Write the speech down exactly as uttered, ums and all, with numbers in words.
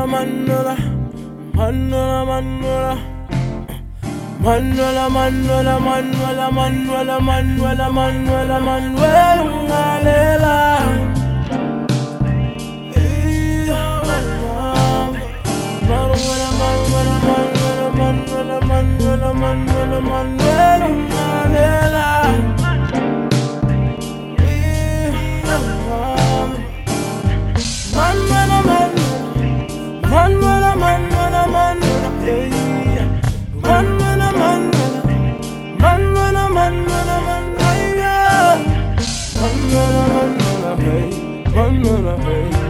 Manuela, Manuela, Manuela, Manuela, Manuela, Manuela, Manuela, Manuela, Manuela, Manuela, Manuela. Manuela, Manuela, Manuela, Manuela, Manuela, Manuela, Manuela, Manuela. Manuela, Manuela, Manuela, Manuela, Manuela, hey. Manuela, Manuela, Manuela, Manuela, Manuela, Manuela, Manuela, hey. Manuela, hey.